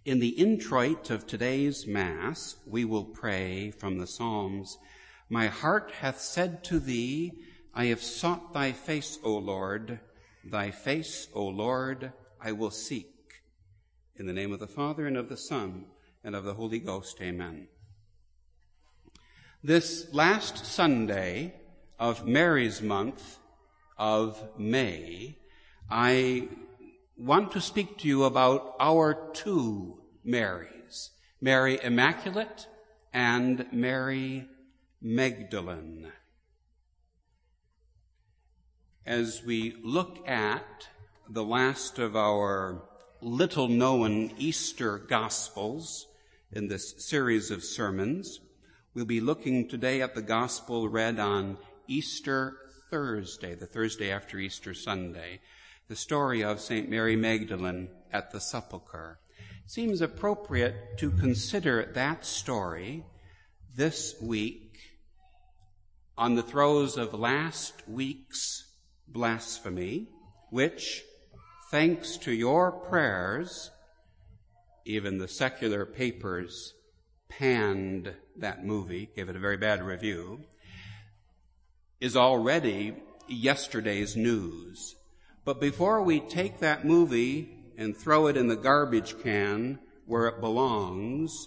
In the introit of today's Mass, we will pray from the Psalms, "My heart hath said to thee, I have sought thy face, O Lord. Thy face, O Lord, I will seek." In the name of the Father, and of the Son, and of the Holy Ghost, amen. This last Sunday of Mary's month of May, I want to speak to you about our two Marys, Mary Immaculate and Mary Magdalene. As we look at the last of our little-known Easter Gospels in this series of sermons, we'll be looking today at the Gospel read on Easter Thursday, the Thursday after Easter Sunday, the story of St. Mary Magdalene at the sepulchre. It seems appropriate to consider that story this week on the throes of last week's blasphemy, which, thanks to your prayers, even the secular papers panned that movie, gave it a very bad review, is already yesterday's news. But before we take that movie and throw it in the garbage can where it belongs,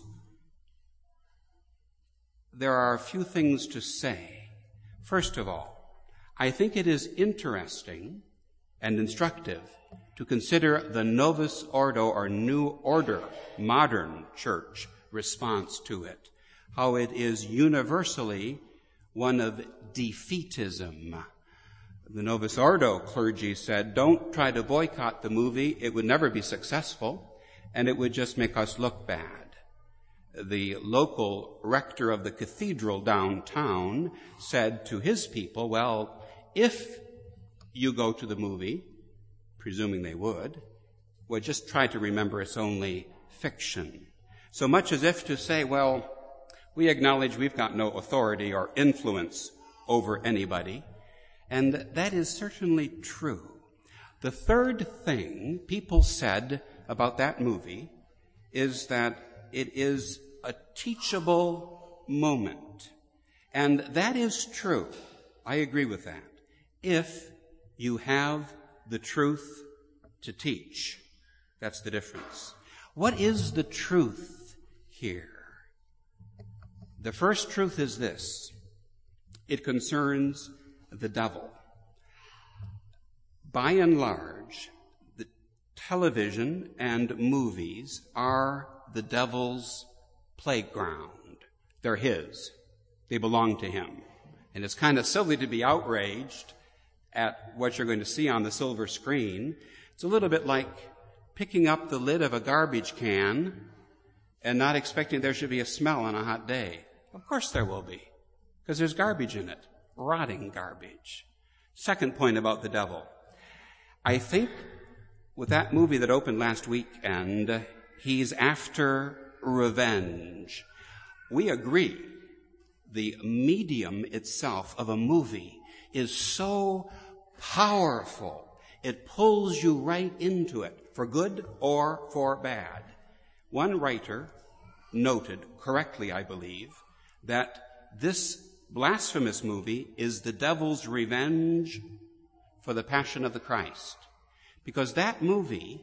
there are a few things to say. First of all, I think it is interesting and instructive to consider the Novus Ordo, or New Order, modern church response to it, how it is universally one of defeatism. The Novus Ordo clergy said, don't try to boycott the movie. It would never be successful, and it would just make us look bad. The local rector of the cathedral downtown said to his people, well, if you go to the movie, presuming they would, well, just try to remember it's only fiction. So much as if to say, well, we acknowledge we've got no authority or influence over anybody. And that is certainly true. The third thing people said about that movie is that it is a teachable moment. And that is true. I agree with that. If you have the truth to teach. That's the difference. What is the truth here? The first truth is this. It concerns the devil. By and large, the television and movies are the devil's playground. They're his. They belong to him. And it's kind of silly to be outraged at what you're going to see on the silver screen. It's a little bit like picking up the lid of a garbage can and not expecting there should be a smell on a hot day. Of course there will be, because there's garbage in it. Rotting garbage. Second point about the devil. I think with that movie that opened last weekend, he's after revenge. We agree. The medium itself of a movie is so powerful. It pulls you right into it, for good or for bad. One writer noted, correctly I believe, that this blasphemous movie is the devil's revenge for the Passion of the Christ. Because that movie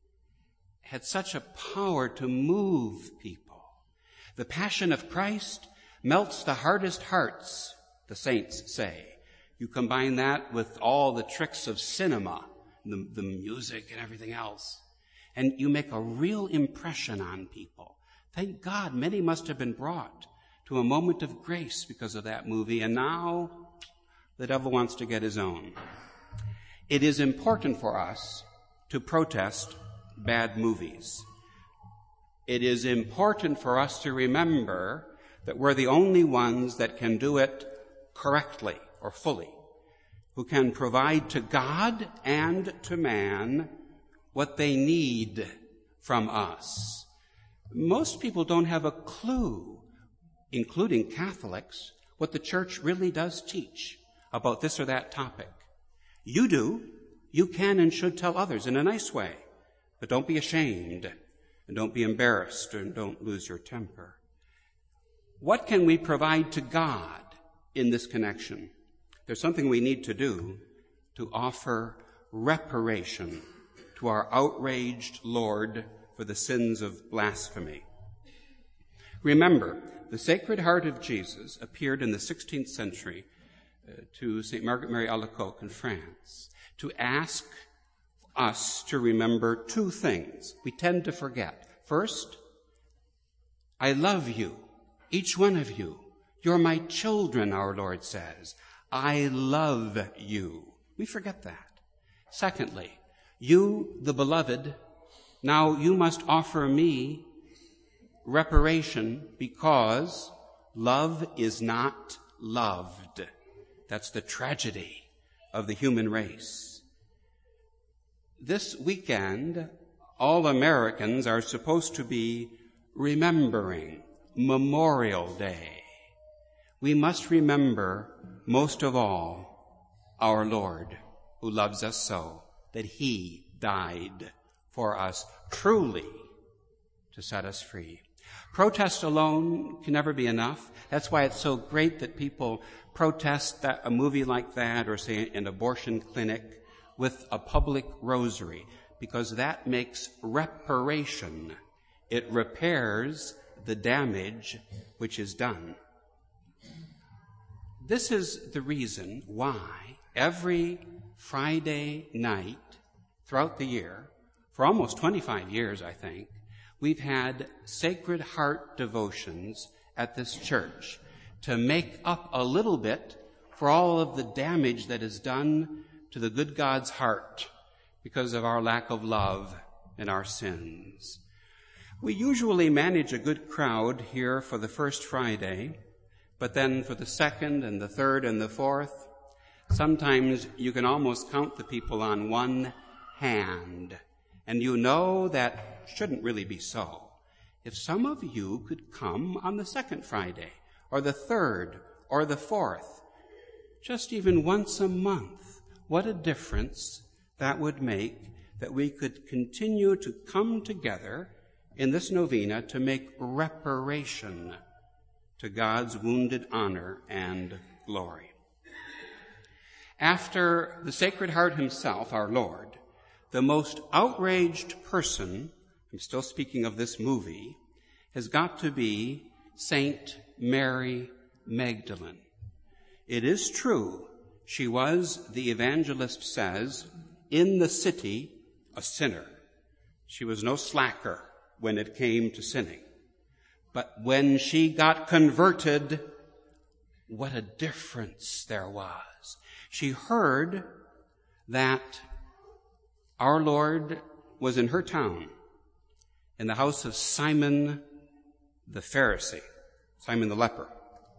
had such a power to move people. The Passion of Christ melts the hardest hearts, the saints say. You combine that with all the tricks of cinema, the music and everything else, and you make a real impression on people. Thank God many must have been brought to a moment of grace because of that movie, and now the devil wants to get his own. It is important for us to protest bad movies. It is important for us to remember that we're the only ones that can do it correctly or fully, who can provide to God and to man what they need from us. Most people don't have a clue, including Catholics, what the church really does teach about this or that topic. You do. You can and should tell others in a nice way, but don't be ashamed. And don't be embarrassed, and don't lose your temper. What can we provide to God in this connection? There's something we need to do to offer reparation to our outraged Lord for the sins of blasphemy. Remember, the Sacred Heart of Jesus appeared in the 16th century to St. Margaret Mary Alacoque in France to ask us to remember two things we tend to forget. First, I love you, each one of you. You're my children, our Lord says. I love you. We forget that. Secondly, you, the beloved, now you must offer me reparation because love is not loved. That's the tragedy of the human race. This weekend, all Americans are supposed to be remembering Memorial Day. We must remember, most of all, our Lord, who loves us so, that he died for us truly to set us free. Protest alone can never be enough. That's why it's so great that people protest that a movie like that, or say an abortion clinic, with a public rosary, because that makes reparation. It repairs the damage which is done. This is the reason why every Friday night throughout the year, for almost 25 years, I think, we've had Sacred Heart devotions at this church to make up a little bit for all of the damage that is done to the good God's heart because of our lack of love and our sins. We usually manage a good crowd here for the first Friday, but then for the second and the third and the fourth, sometimes you can almost count the people on one hand. And you know that shouldn't really be so. If some of you could come on the second Friday, or the third, or the fourth, just even once a month, what a difference that would make, that we could continue to come together in this novena to make reparation to God's wounded honor and glory. After the Sacred Heart himself, our Lord, the most outraged person, I'm still speaking of this movie, has got to be Saint Mary Magdalene. It is true, she was, the evangelist says, in the city, a sinner. She was no slacker when it came to sinning. But when she got converted, what a difference there was. She heard that our Lord was in her town, in the house of Simon the Pharisee, Simon the leper.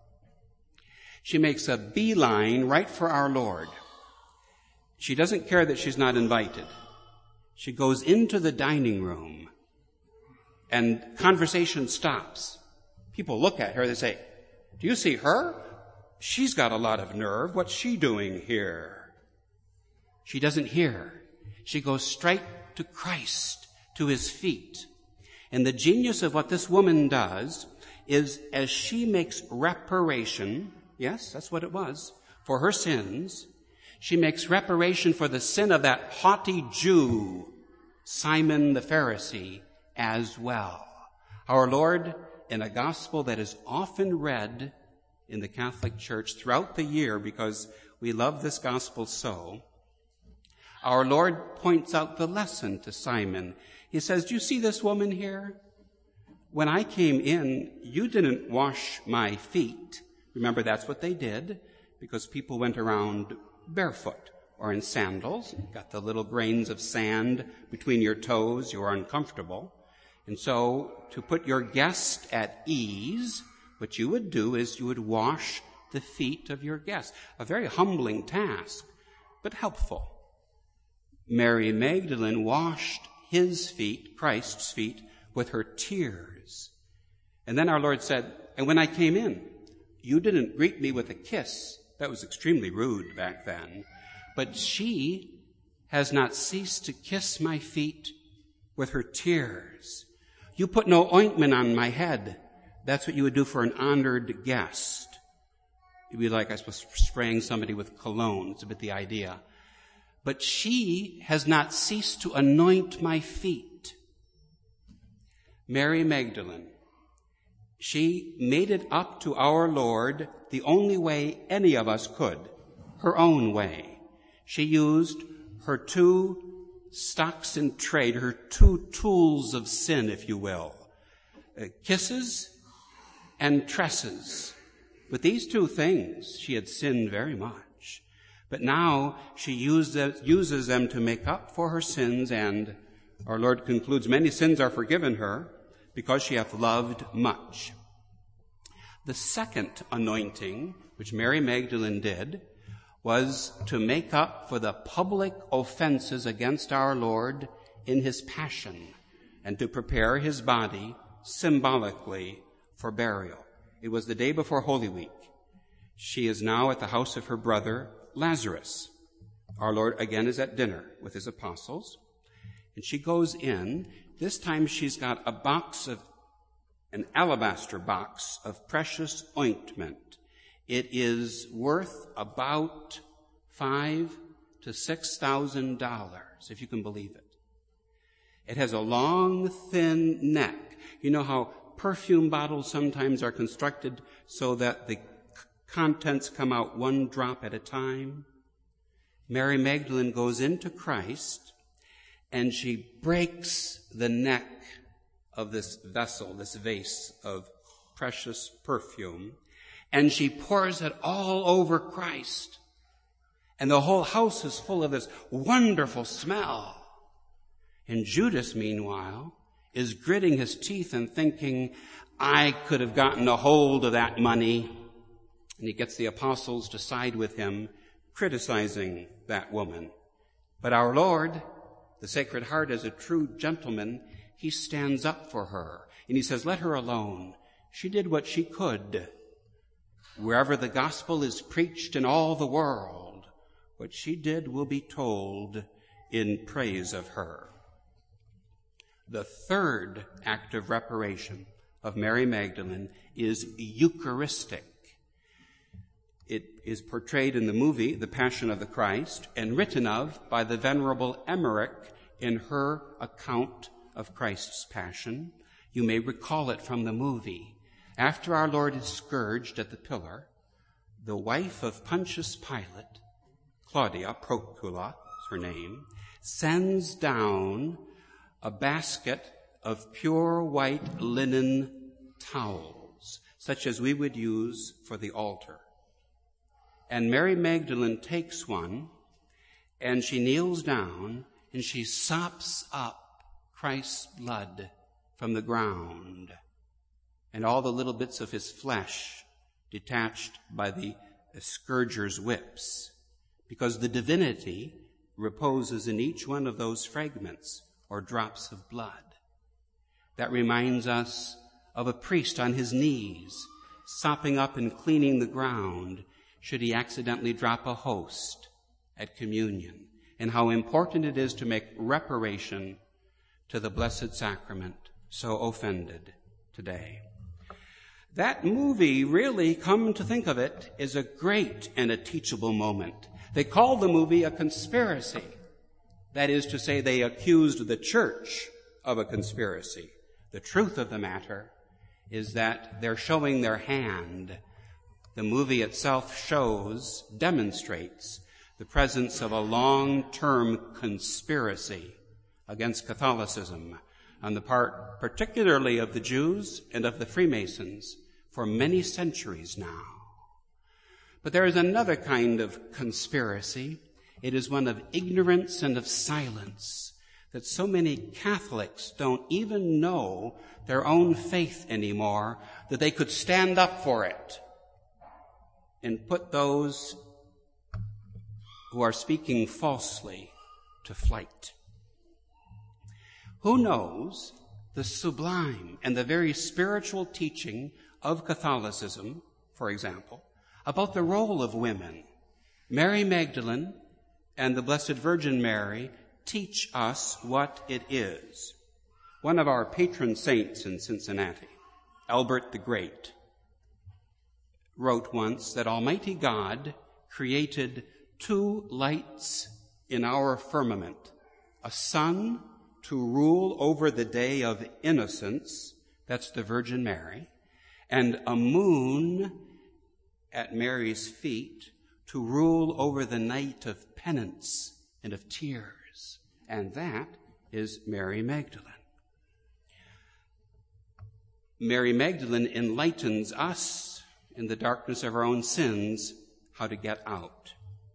She makes a beeline right for our Lord. She doesn't care that she's not invited. She goes into the dining room, and conversation stops. People look at her, they say, "Do you see her? She's got a lot of nerve. What's she doing here?" She doesn't hear. She goes straight to Christ, to his feet. And the genius of what this woman does is, as she makes reparation, yes, that's what it was, for her sins, she makes reparation for the sin of that haughty Jew, Simon the Pharisee, as well. Our Lord, in a gospel that is often read in the Catholic Church throughout the year because we love this gospel so, our Lord points out the lesson to Simon. He says, "Do you see this woman here? When I came in, you didn't wash my feet." Remember, that's what they did, because people went around barefoot or in sandals. You got the little grains of sand between your toes. You were uncomfortable. And so, to put your guest at ease, what you would do is you would wash the feet of your guest. A very humbling task, but helpful. Mary Magdalene washed his feet, Christ's feet, with her tears. And then our Lord said, "And when I came in, you didn't greet me with a kiss." That was extremely rude back then. "But she has not ceased to kiss my feet with her tears." You put no ointment on my head. That's what you would do for an honored guest. It'd be like, I suppose, spraying somebody with cologne. It's a bit the idea. But she has not ceased to anoint my feet. Mary Magdalene, she made it up to our Lord the only way any of us could, her own way. She used her two stocks in trade, her two tools of sin, if you will, kisses and tresses. With these two things, she had sinned very much. But now she uses them to make up for her sins, and our Lord concludes, many sins are forgiven her because she hath loved much. The second anointing, which Mary Magdalene did, was to make up for the public offenses against our Lord in his passion and to prepare his body symbolically for burial. It was the day before Holy Week. She is now at the house of her brother Lazarus. Our Lord again is at dinner with his apostles, and she goes in. This time she's got an alabaster box of precious ointment. It is worth about $5,000 to $6,000, if you can believe it. It has a long, thin neck. You know how perfume bottles sometimes are constructed so that the contents come out one drop at a time? Mary Magdalene goes into Christ and she breaks the neck of this vessel, this vase of precious perfume, and she pours it all over Christ. And the whole house is full of this wonderful smell. And Judas, meanwhile, is gritting his teeth and thinking, I could have gotten a hold of that money. And he gets the apostles to side with him, criticizing that woman. But our Lord, the Sacred Heart, as a true gentleman, he stands up for her. And he says, let her alone. She did what she could. Wherever the gospel is preached in all the world, what she did will be told in praise of her. The third act of reparation of Mary Magdalene is Eucharistic. It is portrayed in the movie, The Passion of the Christ, and written of by the Venerable Emmerich in her account of Christ's Passion. You may recall it from the movie. After our Lord is scourged at the pillar, the wife of Pontius Pilate, Claudia Procula is her name, sends down a basket of pure white linen towels, such as we would use for the altar. And Mary Magdalene takes one, and she kneels down, and she sops up Christ's blood from the ground, and all the little bits of his flesh detached by the scourger's whips, because the divinity reposes in each one of those fragments or drops of blood. That reminds us of a priest on his knees, sopping up and cleaning the ground should he accidentally drop a host at communion, and how important it is to make reparation to the Blessed Sacrament so offended today. That movie, really, come to think of it, is a great and a teachable moment. They called the movie a conspiracy. That is to say, they accused the church of a conspiracy. The truth of the matter is that they're showing their hand. The movie itself demonstrates the presence of a long-term conspiracy against Catholicism on the part particularly of the Jews and of the Freemasons for many centuries now. But there is another kind of conspiracy. It is one of ignorance and of silence, that so many Catholics don't even know their own faith anymore, that they could stand up for it and put those who are speaking falsely to flight. Who knows the sublime and the very spiritual teaching of Catholicism, for example, about the role of women? Mary Magdalene and the Blessed Virgin Mary teach us what it is. One of our patron saints in Cincinnati, Albert the Great, wrote once that Almighty God created two lights in our firmament, a sun to rule over the day of innocence, that's the Virgin Mary, and a moon at Mary's feet to rule over the night of penance and of tears, and that is Mary Magdalene. Mary Magdalene enlightens us in the darkness of our own sins how to get out.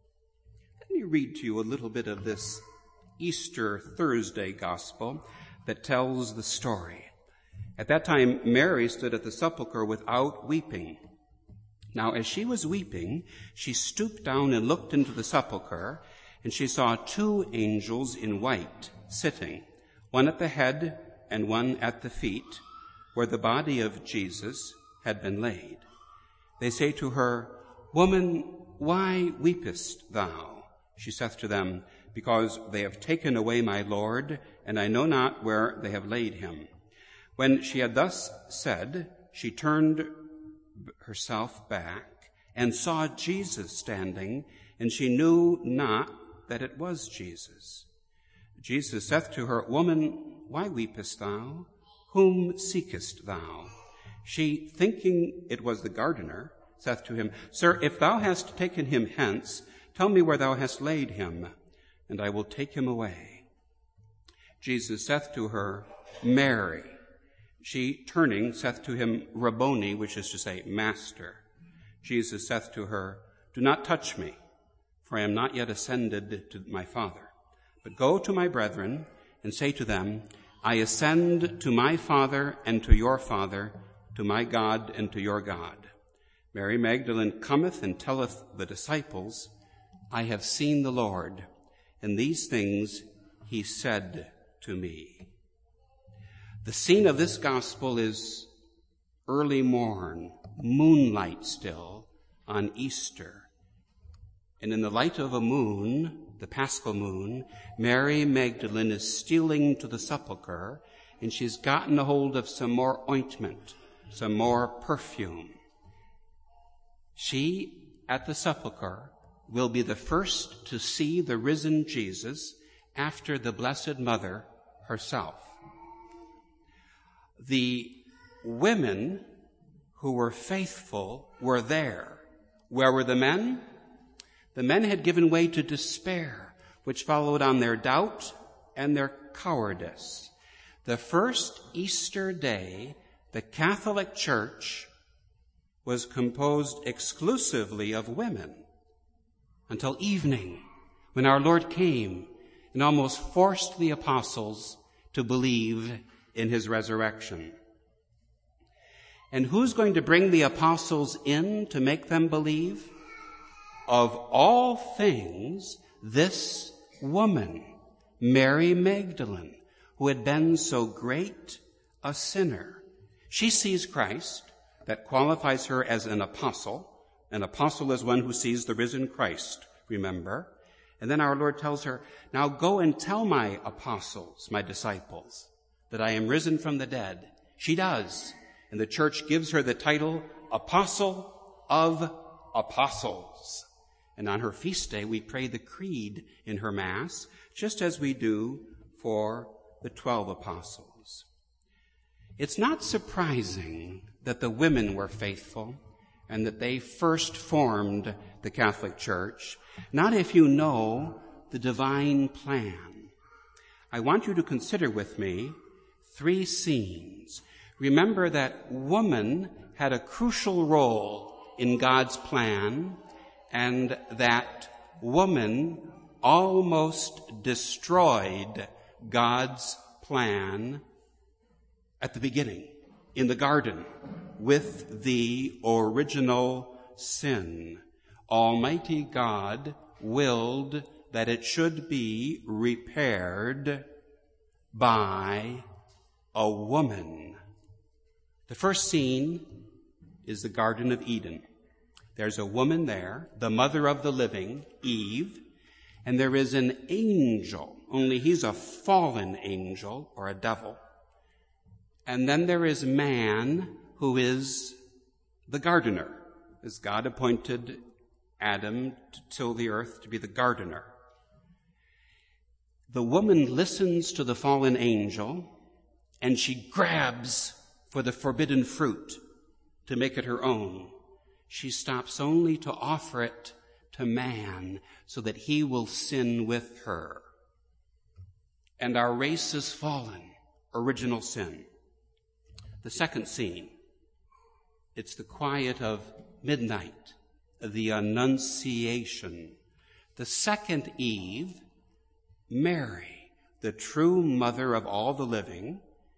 Let me read to you a little bit of this Easter Thursday gospel that tells the story. At that time, Mary stood at the sepulchre without weeping. Now, as she was weeping, she stooped down and looked into the sepulchre, and she saw two angels in white sitting, one at the head and one at the feet, where the body of Jesus had been laid. They say to her, "Woman, why weepest thou?" She saith to them, "Because they have taken away my Lord, and I know not where they have laid him." When she had thus said, she turned herself back and saw Jesus standing, and she knew not that it was Jesus. Jesus saith to her, "Woman, why weepest thou? Whom seekest thou?" She, thinking it was the gardener, saith to him, "Sir, if thou hast taken him hence, tell me where thou hast laid him, and I will take him away." Jesus saith to her, "Mary." She, turning, saith to him, "Rabboni," which is to say, Master. Jesus saith to her, "Do not touch me, for I am not yet ascended to my Father. But go to my brethren, and say to them, I ascend to my Father and to your Father, to my God and to your God." Mary Magdalene cometh and telleth the disciples, "I have seen the Lord, and these things he said to me." The scene of this gospel is early morn, moonlight still, on Easter. And in the light of a moon, the Paschal moon, Mary Magdalene is stealing to the sepulchre, and she's gotten a hold of some more ointment, some more perfume. She, at the sepulchre, will be the first to see the risen Jesus after the Blessed Mother herself. The women who were faithful were there. Where were the men? The men had given way to despair, which followed on their doubt and their cowardice. The first Easter day, the Catholic Church was composed exclusively of women until evening, when our Lord came and almost forced the apostles to believe in his resurrection. And who's going to bring the apostles in to make them believe? Of all things, this woman, Mary Magdalene, who had been so great a sinner. She sees Christ. That qualifies her as an apostle. An apostle is one who sees the risen Christ, remember? And then our Lord tells her, "Now go and tell my apostles, my disciples, that I am risen from the dead." She does. And the church gives her the title Apostle of Apostles. And on her feast day, we pray the creed in her Mass, just as we do for the 12 apostles. It's not surprising that the women were faithful and that they first formed the Catholic Church, not if you know the divine plan. I want you to consider with me 3 scenes. Remember that woman had a crucial role in God's plan, and that woman almost destroyed God's plan at the beginning, in the garden, with the original sin. Almighty God willed that it should be repaired by a woman. The first scene is the Garden of Eden. There's a woman there, the mother of the living, Eve, and there is an angel, only he's a fallen angel or a devil, And then there is man, who is the gardener, as God appointed Adam to till the earth, to be the gardener. The woman listens to the fallen angel, and she grabs for the forbidden fruit to make it her own. She stops only to offer it to man so that he will sin with her. And our race is fallen, original sin. The second scene, it's the quiet of midnight, the Annunciation. The second Eve, Mary, the true mother of all the living,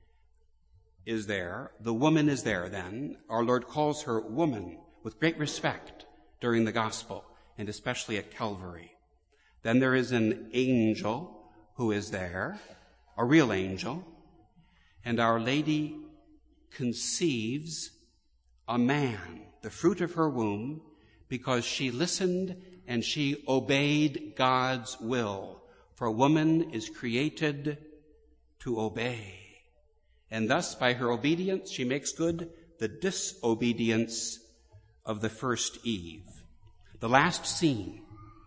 is there. The woman is there then. Our Lord calls her woman with great respect during the gospel, and especially at Calvary. Then there is an angel who is there, a real angel, and Our Lady conceives a man, the fruit of her womb, because she listened and she obeyed God's will. For woman is created to obey. And thus, by her obedience, she makes good the disobedience of the first Eve. The last scene,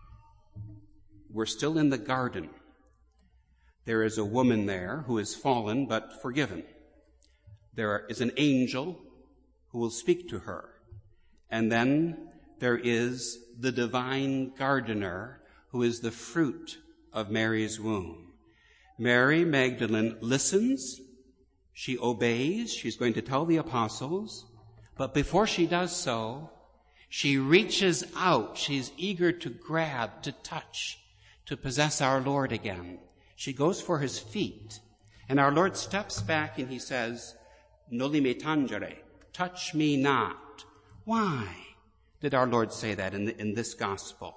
we're still in the garden. There is a woman there who is fallen but forgiven. There is an angel who will speak to her. And then there is the divine gardener who is the fruit of Mary's womb. Mary Magdalene listens. She obeys. She's going to tell the apostles. But before she does so, she reaches out. She's eager to grab, to touch, to possess our Lord again. She goes for his feet. And our Lord steps back and he says, "Noli me tangere," touch me not. Why did our Lord say that in this gospel?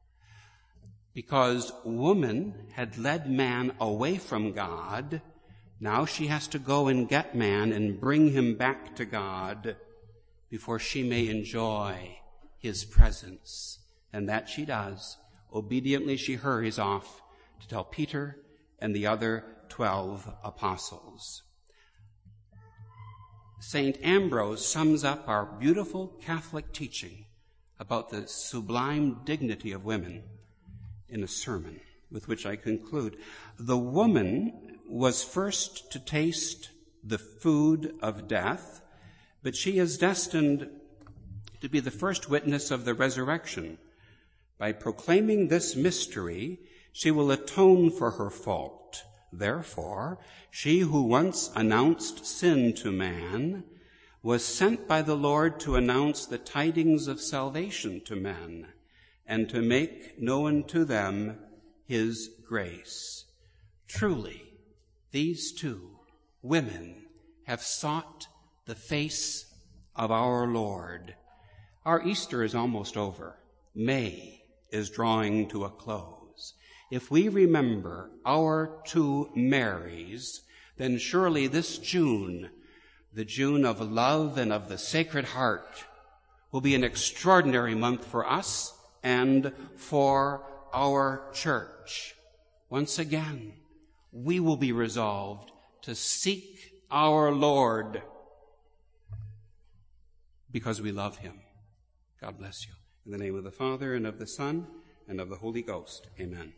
Because woman had led man away from God. Now she has to go and get man and bring him back to God before she may enjoy his presence. And that she does. Obediently she hurries off to tell Peter and the other 12 apostles. St. Ambrose sums up our beautiful Catholic teaching about the sublime dignity of women in a sermon with which I conclude. The woman was first to taste the food of death, but she is destined to be the first witness of the resurrection. By proclaiming this mystery, she will atone for her fault. Therefore, she who once announced sin to man was sent by the Lord to announce the tidings of salvation to men and to make known to them his grace. Truly, these two women have sought the face of our Lord. Our Easter is almost over. May is drawing to a close. If we remember our two Marys, then surely this June, the June of love and of the Sacred Heart, will be an extraordinary month for us and for our church. Once again, we will be resolved to seek our Lord because we love him. God bless you. In the name of the Father, and of the Son, and of the Holy Ghost. Amen.